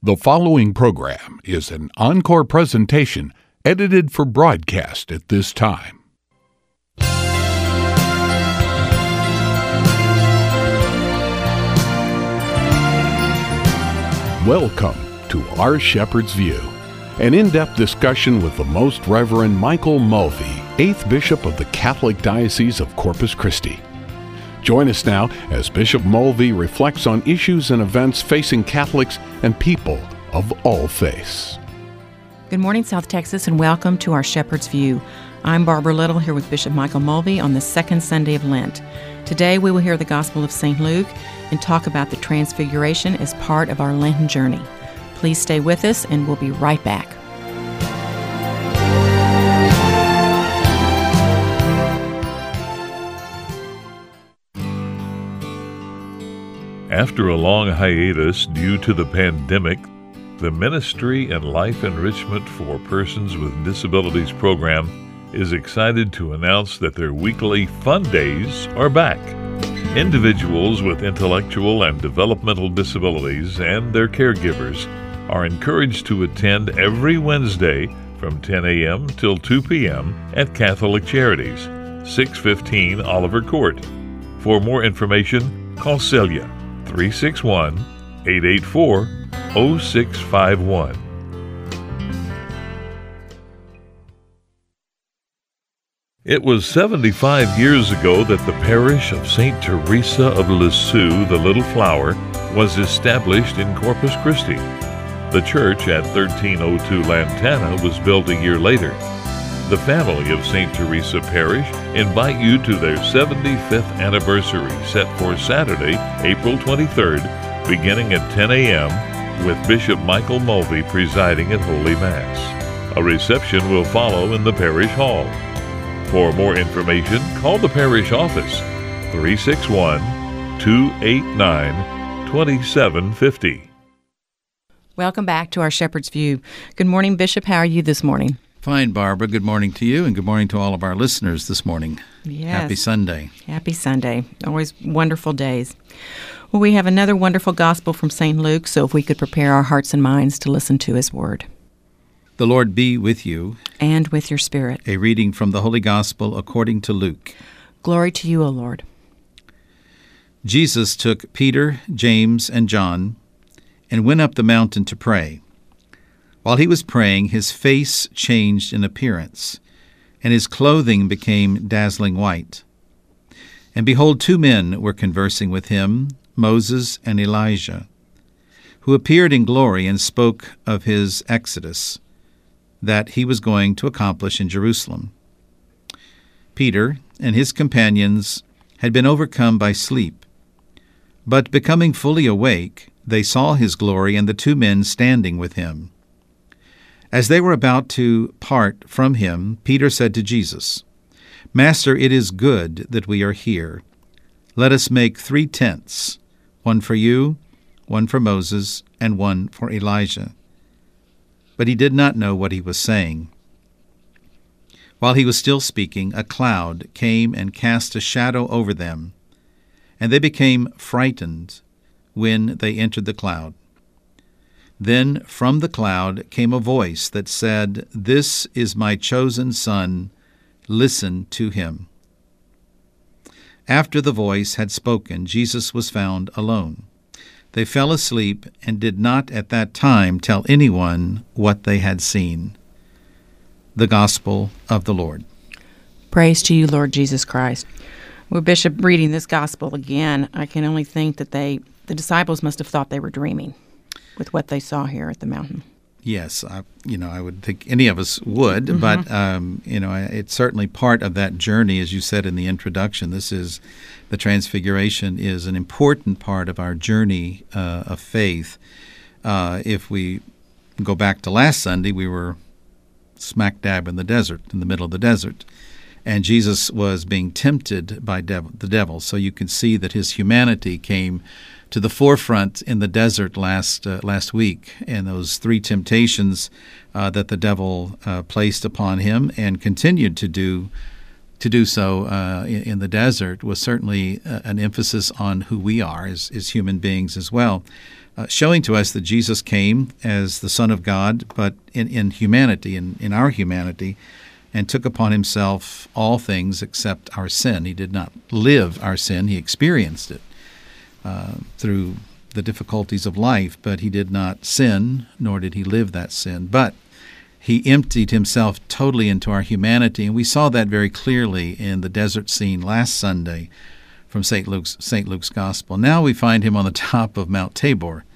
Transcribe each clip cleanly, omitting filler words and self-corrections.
The following program is an encore presentation edited for broadcast at this time. Welcome to Our Shepherd's View, an in-depth discussion with the Most Reverend Michael Mulvey, 8th Bishop of the Catholic Diocese of Corpus Christi. Join us now as Bishop Mulvey reflects on issues and events facing Catholics and people of all faiths. Good morning, South Texas, and welcome to Our Shepherd's View. I'm Barbara Little here with Bishop Michael Mulvey on the second Sunday of Lent. Today we will hear the Gospel of St. Luke and talk about the Transfiguration as part of our Lenten journey. Please stay with us and we'll be right back. After a long hiatus due to the pandemic, the Ministry and Life Enrichment for Persons with Disabilities program is excited to announce that their weekly Fun Days are back. Individuals with intellectual and developmental disabilities and their caregivers are encouraged to attend every Wednesday from 10 a.m. till 2 p.m. at Catholic Charities, 615 Oliver Court. For more information, call Celia, 361-884-0651. It was 75 years ago that the parish of St. Teresa of Lisieux, the Little Flower, was established in Corpus Christi. The church at 1302 Lantana was built a year later. The family of St. Teresa Parish invite you to their 75th anniversary set for Saturday, April 23rd, beginning at 10 a.m., with Bishop Michael Mulvey presiding at Holy Mass. A reception will follow in the parish hall. For more information, call the parish office, 361-289-2750. Welcome back to Our Shepherd's View. Good morning, Bishop. How are you this morning? Fine, Barbara. Good morning to you, and good morning to all of our listeners this morning. Yes. Happy Sunday. Happy Sunday. Always wonderful days. Well, we have another wonderful gospel from St. Luke, so if we could prepare our hearts and minds to listen to his word. The Lord be with you. And with your spirit. A reading from the Holy Gospel according to Luke. Glory to you, O Lord. Jesus took Peter, James, and John and went up the mountain to pray. While he was praying, his face changed in appearance, and his clothing became dazzling white. And behold, two men were conversing with him, Moses and Elijah, who appeared in glory and spoke of his exodus that he was going to accomplish in Jerusalem. Peter and his companions had been overcome by sleep, but becoming fully awake, they saw his glory and the two men standing with him. As they were about to part from him, Peter said to Jesus, "Master, it is good that we are here. Let us make 3 tents, one for you, one for Moses, and one for Elijah." But he did not know what he was saying. While he was still speaking, a cloud came and cast a shadow over them, and they became frightened when they entered the cloud. Then from the cloud came a voice that said, "This is my chosen Son, listen to him." After the voice had spoken, Jesus was found alone. They fell asleep and did not at that time tell anyone what they had seen. The Gospel of the Lord. Praise to you, Lord Jesus Christ. Well, Bishop, reading this Gospel again, I can only think that the disciples must have thought they were dreaming with what they saw here at the mountain. Yes, I would think any of us would, but it's certainly part of that journey, as you said in the introduction. The Transfiguration is an important part of our journey of faith. If we go back to last Sunday, we were smack dab in the desert, in the middle of the desert, and Jesus was being tempted by the devil. So you can see that his humanity came to the forefront in the desert last week, and those 3 temptations that the devil placed upon him and continued to do so in the desert was certainly an emphasis on who we are as human beings as well. showing to us that Jesus came as the Son of God, but in humanity, in our humanity, and took upon himself all things except our sin. He did not live our sin. He experienced it through the difficulties of life, but he did not sin, nor did he live that sin. But he emptied himself totally into our humanity, and we saw that very clearly in the desert scene last Sunday from St. Luke's Gospel. Now we find him on the top of Mount Tabor,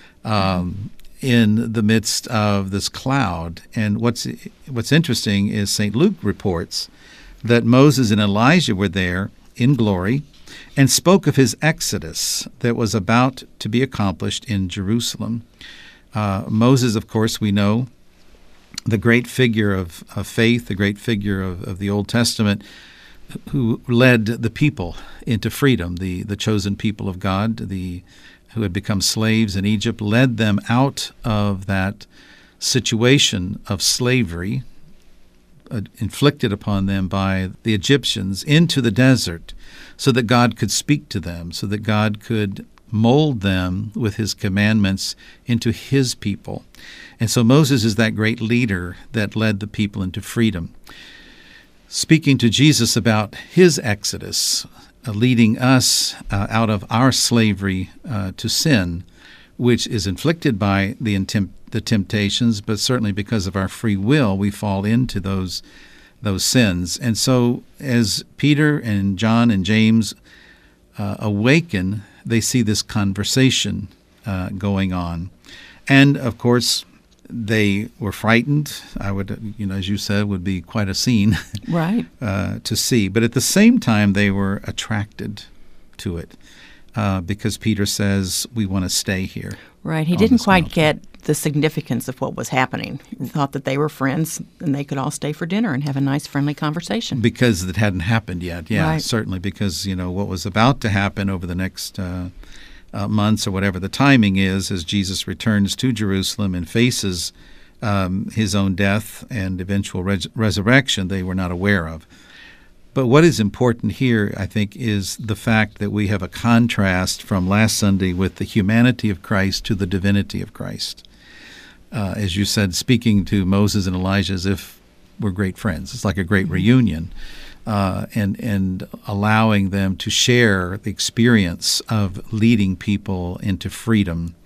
in the midst of this cloud. And what's interesting is St. Luke reports that Moses and Elijah were there in glory and spoke of his exodus that was about to be accomplished in Jerusalem. Moses, of course, we know, the great figure of faith, the great figure of the Old Testament, who led the people into freedom, the chosen people of God, who had become slaves in Egypt, led them out of that situation of slavery inflicted upon them by the Egyptians into the desert so that God could speak to them, so that God could mold them with his commandments into his people. And so Moses is that great leader that led the people into freedom. Speaking to Jesus about his exodus, leading us out of our slavery to sin, which is inflicted by the temptations, but certainly because of our free will, we fall into those sins. And so as Peter and John and James awaken, they see this conversation going on. And, of course, they were frightened. I would, as you said, would be quite a scene right. To see. But at the same time, they were attracted to it because Peter says, we want to stay here. Right. He didn't quite get the significance of what was happening. He thought that they were friends and they could all stay for dinner and have a nice, friendly conversation. Because it hadn't happened yet. Yeah, right. Certainly. Because, what was about to happen over the next months or whatever the timing is, as Jesus returns to Jerusalem and faces his own death and eventual resurrection, they were not aware of. But what is important here, I think, is the fact that we have a contrast from last Sunday with the humanity of Christ to the divinity of Christ. As you said, speaking to Moses and Elijah as if we're great friends. It's like a great reunion. And allowing them to share the experience of leading people into freedom.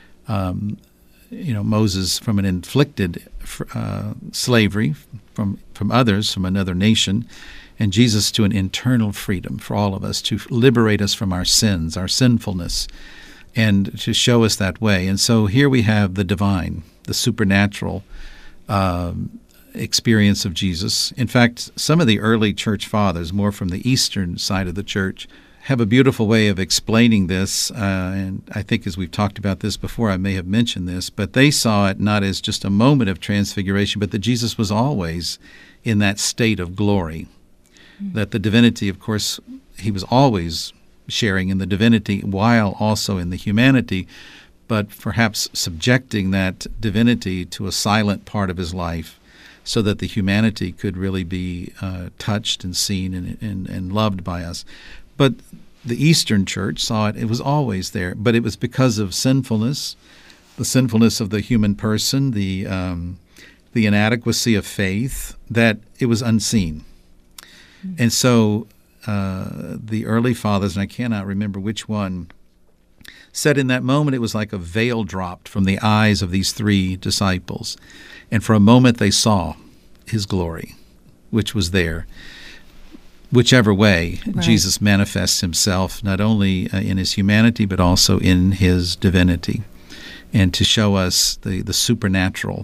Moses from an inflicted slavery from others, from another nation, and Jesus to an internal freedom for all of us, to liberate us from our sins, our sinfulness, and to show us that way. And so here we have the divine, the supernatural experience of Jesus. In fact, some of the early church fathers, more from the eastern side of the church, have a beautiful way of explaining this, and I think as we've talked about this before, I may have mentioned this, but they saw it not as just a moment of transfiguration, but that Jesus was always in that state of glory, that the divinity, of course, he was always sharing in the divinity while also in the humanity, but perhaps subjecting that divinity to a silent part of his life, so that the humanity could really be touched and seen and loved by us. But the Eastern Church saw it was always there, but it was because of sinfulness, the sinfulness of the human person, the inadequacy of faith, that it was unseen. And so the early fathers, and I cannot remember which one, said in that moment it was like a veil dropped from the eyes of these three disciples. And for a moment they saw his glory, which was there. Whichever way, right. Jesus manifests himself not only in his humanity but also in his divinity, and to show us the supernatural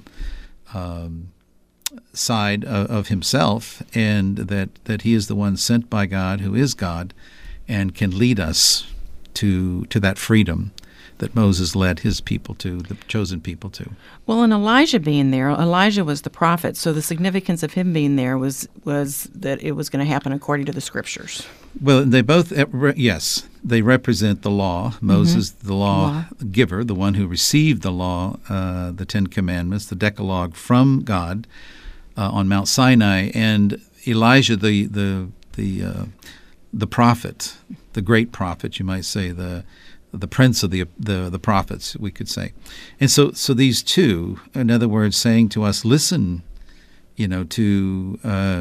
side of himself, and that he is the one sent by God, who is God, and can lead us to that freedom that Moses led his people to, the chosen people to. Well, and Elijah being there, Elijah was the prophet, so the significance of him being there was that it was going to happen according to the Scriptures. Well, they both, yes, they represent the law. Moses, the law giver, the one who received the law, the Ten Commandments, the Decalogue from God on Mount Sinai, and Elijah, the prophet, the great prophet, you might say, the the prince of the prophets, we could say. And so these two, in other words, saying to us, listen, to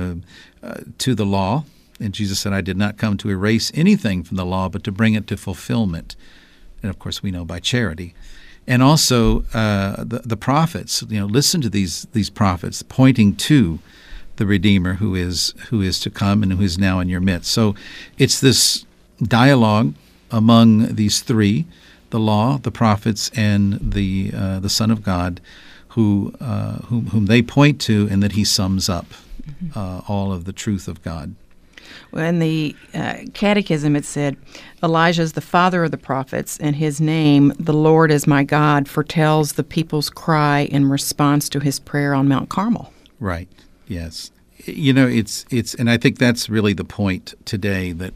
the law. And Jesus said, I did not come to erase anything from the law, but to bring it to fulfillment. And of course, we know by charity. And also the prophets, listen to these prophets pointing to the Redeemer who is to come and who is now in your midst. So it's this dialogue among these three, the law, the prophets, and the Son of God, whom they point to, and that he sums up all of the truth of God. Well, in the Catechism, it said, Elijah is the father of the prophets, and his name, the Lord is my God, foretells the people's cry in response to his prayer on Mount Carmel. Right. Yes. It's and I think that's really the point today that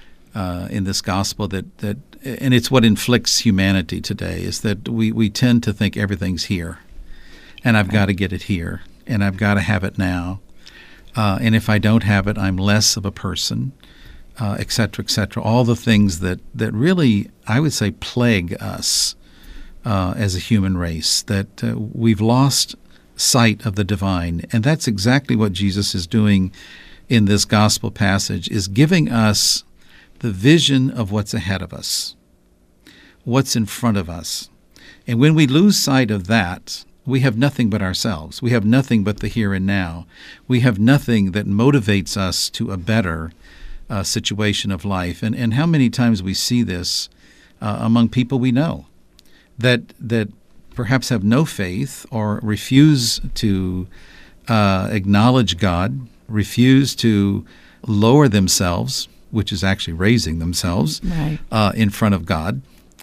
in this gospel that and it's what inflicts humanity today, is that we tend to think everything's here, and I've got to get it here, and I've got to have it now. And if I don't have it, I'm less of a person, et cetera, et cetera. All the things that really, I would say, plague us as a human race, that we've lost sight of the divine. And that's exactly what Jesus is doing in this gospel passage, is giving us the vision of what's ahead of us, what's in front of us. And when we lose sight of that, we have nothing but ourselves. We have nothing but the here and now. We have nothing that motivates us to a better situation of life. And how many times we see this among people we know that perhaps have no faith or refuse to acknowledge God, refuse to lower themselves, which is actually raising themselves in front of God.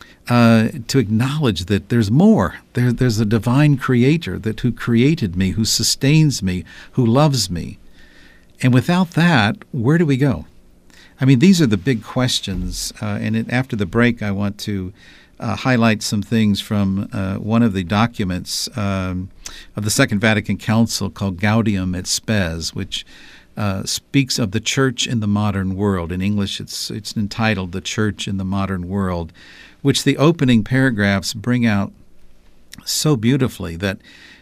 To acknowledge that there's more. There's a divine creator who created me, who sustains me, who loves me. And without that, where do we go? I mean, these are the big questions. And after the break, I want to highlight some things from one of the documents of the Second Vatican Council called Gaudium et Spes, which speaks of the church in the modern world. In English, it's entitled The Church in the Modern World, which the opening paragraphs bring out so beautifully that,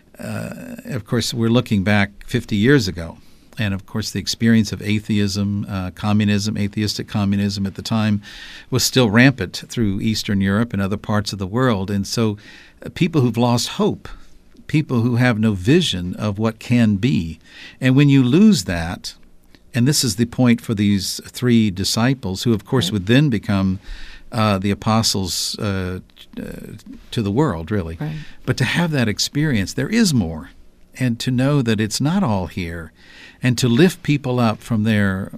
of course, we're looking back 50 years ago. And, of course, the experience of atheism, communism, atheistic communism at the time was still rampant through Eastern Europe and other parts of the world. And so people who've lost hope, people who have no vision of what can be. And when you lose that, and this is the point for these three disciples, who, of course, would then become the apostles to the world, really. Right. But to have that experience, there is more, and to know that it's not all here, and to lift people up from their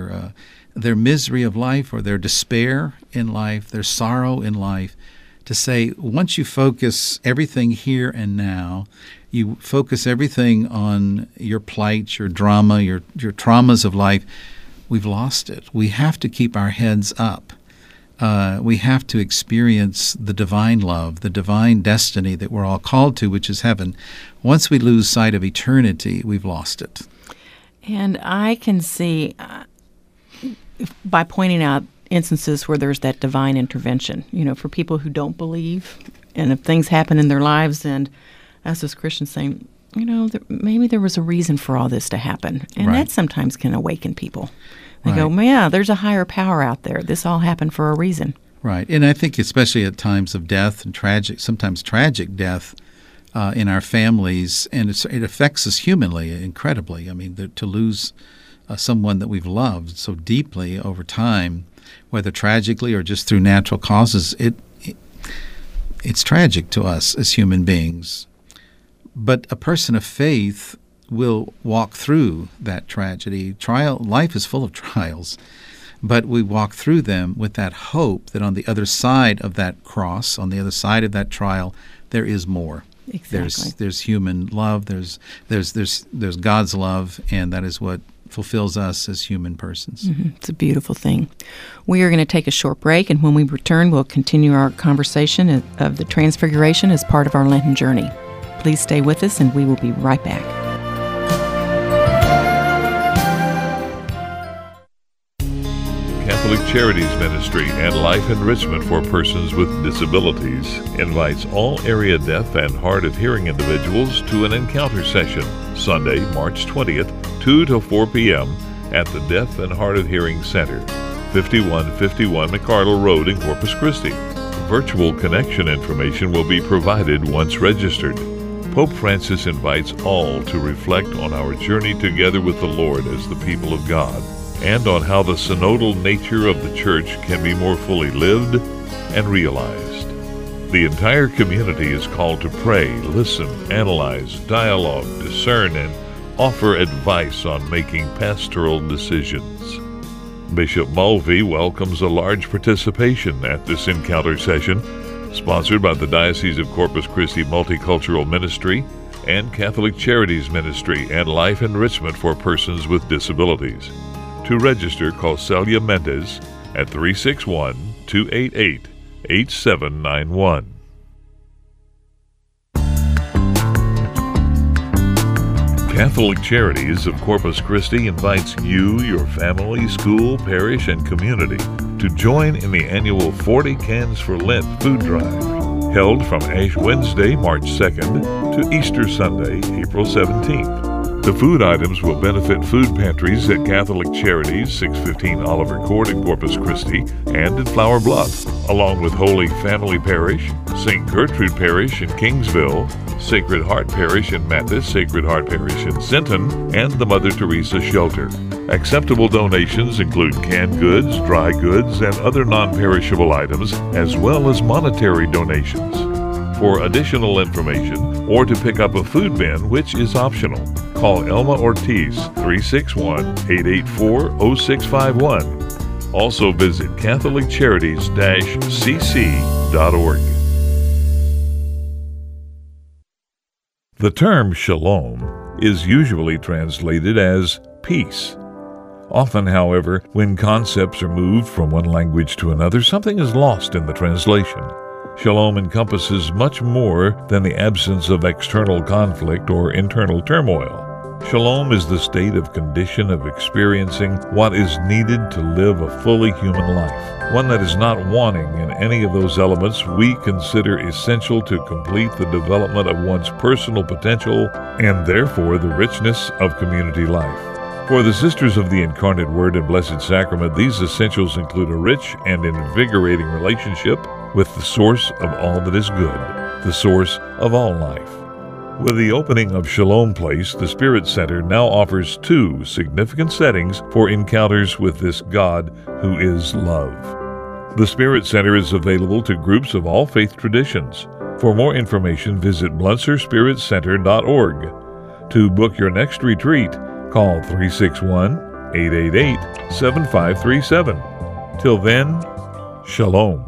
misery of life, or their despair in life, their sorrow in life, to say, once you focus everything here and now, you focus everything on your plight, your drama, your traumas of life, we've lost it. We have to keep our heads up. We have to experience the divine love, the divine destiny that we're all called to, which is heaven. Once we lose sight of eternity, we've lost it. And I can see, by pointing out instances where there's that divine intervention, for people who don't believe, and if things happen in their lives, and us as Christians saying, maybe there was a reason for all this to happen. And that sometimes can awaken people. They go, yeah, there's a higher power out there. This all happened for a reason. Right. And I think especially at times of death and sometimes tragic death in our families, and it affects us humanly incredibly. I mean, to lose someone that we've loved so deeply over time, whether tragically or just through natural causes, it's tragic to us as human beings. But a person of faith will walk through that tragedy. Life is full of trials, but we walk through them with that hope that on the other side of that cross, on the other side of that trial, there is more. Exactly. There's human love. There's God's love, and that is what fulfills us as human persons. Mm-hmm. It's a beautiful thing. We are going to take a short break, and when we return, we'll continue our conversation of the Transfiguration as part of our Lenten journey. Please stay with us, and we will be right back. Catholic Charities Ministry and Life Enrichment for Persons with Disabilities invites all area deaf and hard of hearing individuals to an encounter session Sunday, March 20th, 2 to 4 p.m. at the Deaf and Hard of Hearing Center, 5151 McCardle Road in Corpus Christi. Virtual connection information will be provided once registered. Pope Francis invites all to reflect on our journey together with the Lord as the people of God, and on how the synodal nature of the Church can be more fully lived and realized. The entire community is called to pray, listen, analyze, dialogue, discern, and offer advice on making pastoral decisions. Bishop Mulvey welcomes a large participation at this encounter session, sponsored by the Diocese of Corpus Christi Multicultural Ministry and Catholic Charities Ministry and Life Enrichment for Persons with Disabilities. To register, call Celia Mendez at 361-288-8791. Catholic Charities of Corpus Christi invites you, your family, school, parish, and community to join in the annual 40 Cans for Lent food drive, held from Ash Wednesday, March 2nd to Easter Sunday, April 17th. The food items will benefit food pantries at Catholic Charities, 615 Oliver Court in Corpus Christi and in Flower Bluff, along with Holy Family Parish, St. Gertrude Parish in Kingsville, Sacred Heart Parish in Mathis, Sacred Heart Parish in Sinton, and the Mother Teresa Shelter. Acceptable donations include canned goods, dry goods, and other non-perishable items, as well as monetary donations. For additional information or to pick up a food bin, which is optional, call Elma Ortiz, 361-884-0651. Also visit CatholicCharities-cc.org. The term shalom is usually translated as peace. Often, however, when concepts are moved from one language to another, something is lost in the translation. Shalom encompasses much more than the absence of external conflict or internal turmoil. Shalom is the state of condition of experiencing what is needed to live a fully human life, one that is not wanting in any of those elements we consider essential to complete the development of one's personal potential and therefore the richness of community life. For the Sisters of the Incarnate Word and Blessed Sacrament, these essentials include a rich and invigorating relationship with the source of all that is good, the source of all life. With the opening of Shalom Place, the Spirit Center now offers 2 significant settings for encounters with this God who is love. The Spirit Center is available to groups of all faith traditions. For more information, visit BlunserSpiritCenter.org. To book your next retreat, call 361-888-7537. Till then, Shalom.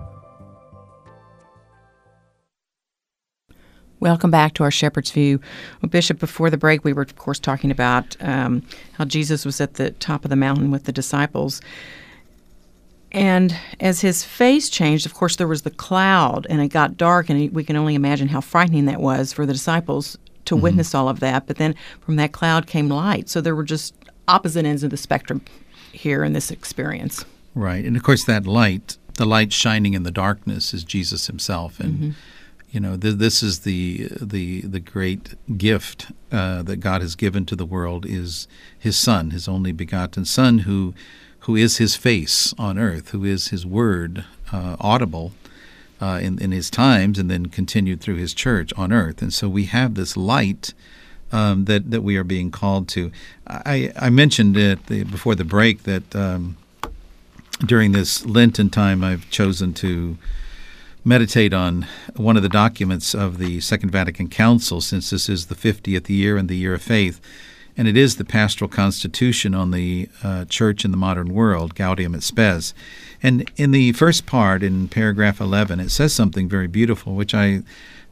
Welcome back to our Shepherd's View. Well, Bishop, before the break, we were, of course, talking about how Jesus was at the top of the mountain with the disciples. And as his face changed, of course, there was the cloud, and it got dark, and we can only imagine how frightening that was for the disciples to witness all of that. But then from that cloud came light. So there were just opposite ends of the spectrum here in this experience. Right. And, of course, that light, the light shining in the darkness, is Jesus himself. And you know, this is the great gift that God has given to the world, is his Son, his only begotten Son, who is his face on earth, who is his word audible in his times, and then continued through his church on earth. And so we have this light that we are being called to. I mentioned before the break that during this Lenten time I've chosen to meditate on one of the documents of the Second Vatican Council, since this is the 50th year and the year of faith, and it is the Pastoral Constitution on the Church in the Modern World, Gaudium et Spes. And in the first part, in paragraph 11, it says something very beautiful, which I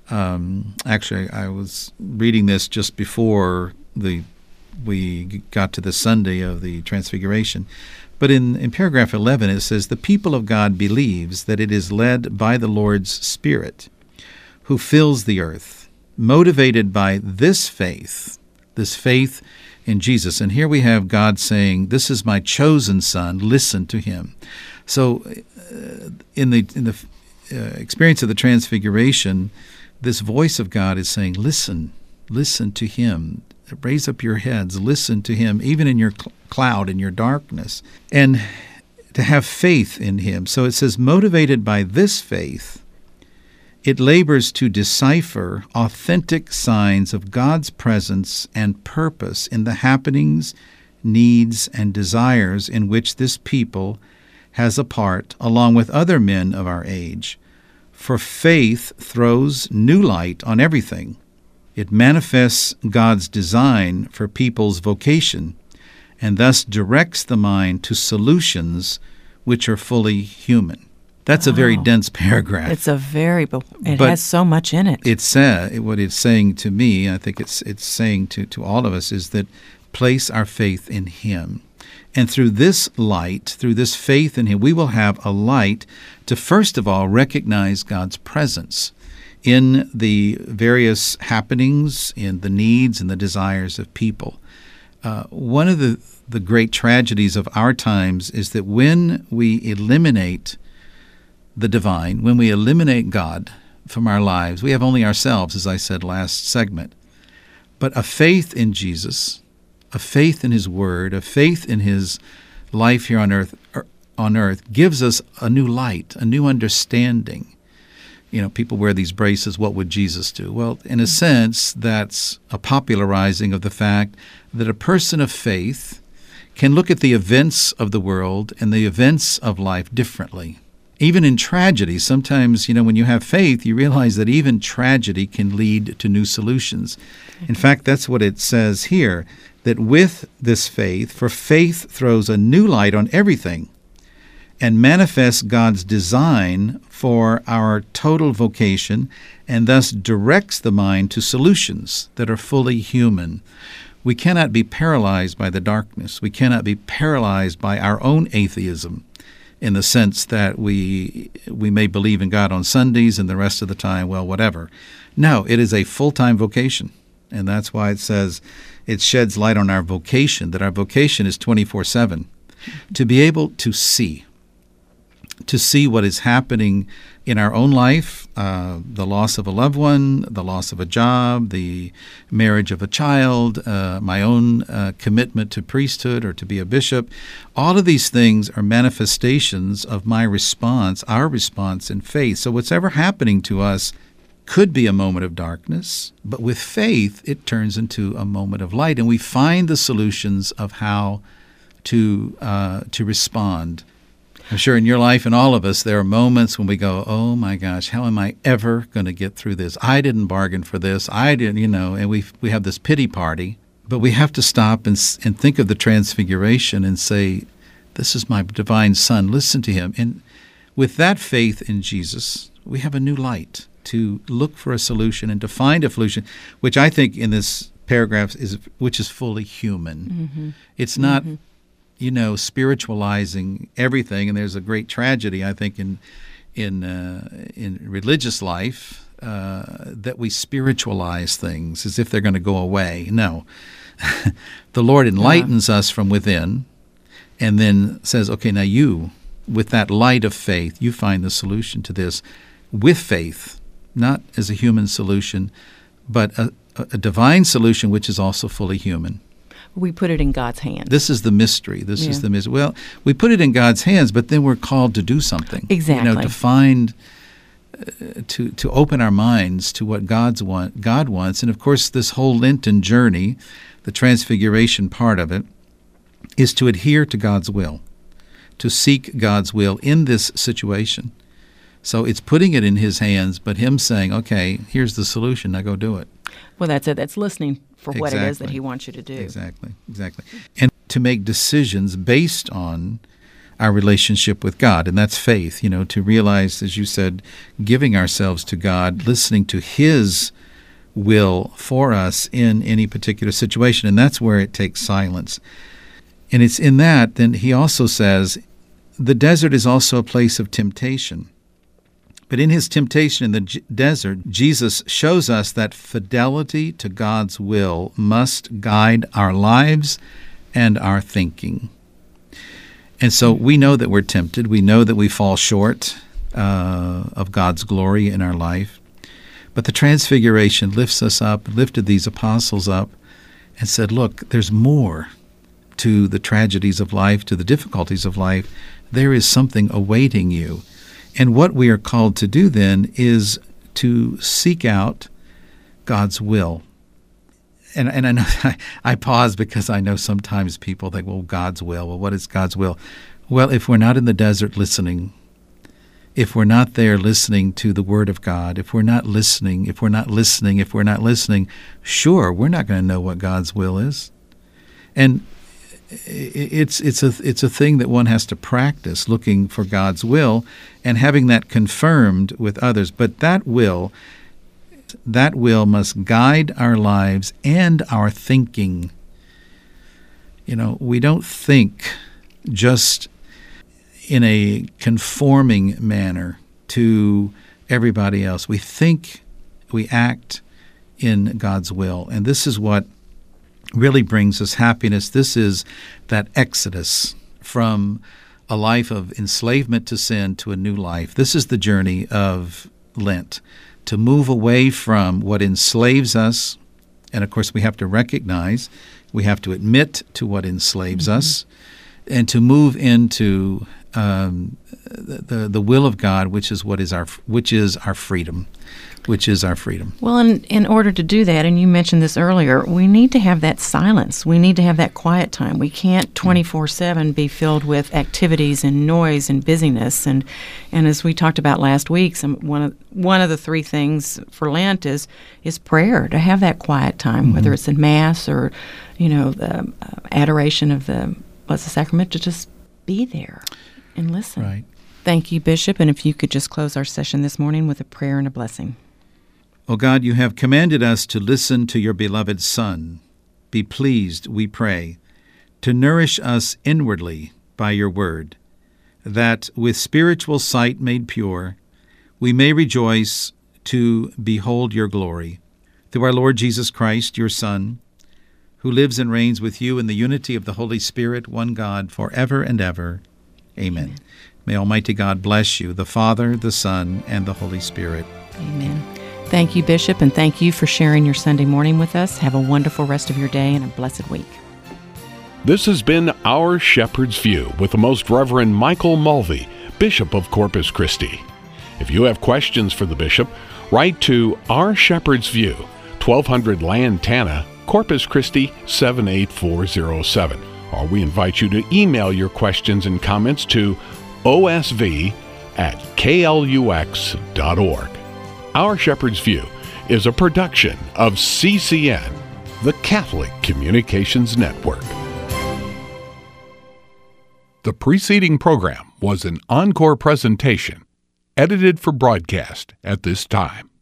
was reading this just before we got to the Sunday of the Transfiguration. But in paragraph 11, it says, "The people of God believes that it is led by the Lord's Spirit, who fills the earth, motivated by this faith in Jesus." And here we have God saying, "This is my chosen Son, listen to him," So in the experience of the Transfiguration, this voice of God is saying, listen to him. Raise up your heads, listen to him, even in your cloud, in your darkness, and to have faith in him. So it says, motivated by this faith, it labors to decipher authentic signs of God's presence and purpose in the happenings, needs, and desires in which this people has a part, along with other men of our age. For faith throws new light on everything. It manifests God's design for people's vocation, and thus directs the mind to solutions which are fully human. That's a very dense paragraph. It has so much in it. What it's saying to me, I think it's saying to all of us, is that place our faith in him. And through this light, through this faith in him, we will have a light to, first of all, recognize God's presence in the various happenings, in the needs and the desires of people. One of the great tragedies of our times is that when we eliminate the divine, when we eliminate God from our lives, we have only ourselves, as I said last segment. But a faith in Jesus, a faith in his word, a faith in his life here on earth gives us a new light, a new understanding. You know, people wear these braces, what would Jesus do? Well, in a sense, that's a popularizing of the fact that a person of faith can look at the events of the world and the events of life differently. Even in tragedy, sometimes, when you have faith, you realize that even tragedy can lead to new solutions. In fact, that's what it says here, that with this faith, for faith throws a new light on everything and manifests God's design for our total vocation, and thus directs the mind to solutions that are fully human. We cannot be paralyzed by the darkness. We cannot be paralyzed by our own atheism, in the sense that we may believe in God on Sundays and the rest of the time, well, whatever. No, it is a full-time vocation, and that's why it says it sheds light on our vocation, that our vocation is 24/7, to be able to see what is happening in our own life, the loss of a loved one, the loss of a job, the marriage of a child, my own commitment to priesthood or to be a bishop. All of these things are manifestations of my response, our response in faith. So what's happening to us could be a moment of darkness, but with faith, it turns into a moment of light, and we find the solutions of how to respond. I'm sure in your life and all of us, there are moments when we go, oh my gosh, how am I ever going to get through this? I didn't bargain for this. I didn't, and we have this pity party. But we have to stop and think of the Transfiguration and say, this is my divine Son. Listen to him. And with that faith in Jesus, we have a new light to look for a solution and to find a solution, which I think in this paragraph is fully human. Mm-hmm. It's not spiritualizing everything. And there's a great tragedy, I think, in religious life, that we spiritualize things as if they're going to go away. No. The Lord enlightens us from within and then says, okay, now you, with that light of faith, you find the solution to this with faith, not as a human solution, but a divine solution which is also fully human. We put it in God's hands. This is the mystery. This is the mystery. Well, we put it in God's hands, but then we're called to do something. Exactly. To find, to open our minds to what God wants. And of course, this whole Lenten journey, the Transfiguration part of it, is to adhere to God's will, to seek God's will in this situation. So it's putting it in his hands, but him saying, okay, here's the solution, now go do it. Well, that's it. That's listening for what it is that he wants you to do. Exactly. And to make decisions based on our relationship with God, and that's faith, to realize, as you said, giving ourselves to God, listening to his will for us in any particular situation, and that's where it takes silence. And it's in that, then he also says, the desert is also a place of temptation. But in his temptation in the desert, Jesus shows us that fidelity to God's will must guide our lives and our thinking. And so we know that we're tempted. We know that we fall short of God's glory in our life. But the Transfiguration lifts us up, lifted these apostles up, and said, look, there's more to the tragedies of life, to the difficulties of life. There is something awaiting you. And what we are called to do then is to seek out God's will. And I know I pause because I know sometimes people think, well, God's will. Well, what is God's will? Well, if we're not in the desert listening, if we're not there listening to the Word of God, if we're not listening, sure, we're not going to know what God's will is. And it's a thing that one has to practice, looking for God's will and having that confirmed with others. But that will must guide our lives and our thinking. We don't think just in a conforming manner to everybody else. We think, we act in God's will. And this is what really brings us happiness. This is that exodus from a life of enslavement to sin to a new life. This is the journey of Lent, to move away from what enslaves us. And of course, we have to recognize, we have to admit to what enslaves us, and to move into the will of God, which is our freedom. Well, in order to do that, and you mentioned this earlier, we need to have that silence. We need to have that quiet time. We can't 24/7 be filled with activities and noise and busyness. And as we talked about last week, one of the three things for Lent is prayer. To have that quiet time, whether it's in Mass or the adoration of the Blessed Sacrament, to just be there and listen. Right. Thank you, Bishop. And if you could just close our session this morning with a prayer and a blessing. O God, you have commanded us to listen to your beloved Son. Be pleased, we pray, to nourish us inwardly by your word, that with spiritual sight made pure, we may rejoice to behold your glory. Through our Lord Jesus Christ, your Son, who lives and reigns with you in the unity of the Holy Spirit, one God, forever and ever. Amen. May Almighty God bless you, the Father, the Son, and the Holy Spirit. Amen. Thank you, Bishop, and thank you for sharing your Sunday morning with us. Have a wonderful rest of your day and a blessed week. This has been Our Shepherd's View with the Most Reverend Michael Mulvey, Bishop of Corpus Christi. If you have questions for the Bishop, write to Our Shepherd's View, 1200 Lantana, Corpus Christi 78407. Or we invite you to email your questions and comments to osv@klux.org. Our Shepherd's View is a production of CCN, the Catholic Communications Network. The preceding program was an encore presentation, edited for broadcast at this time.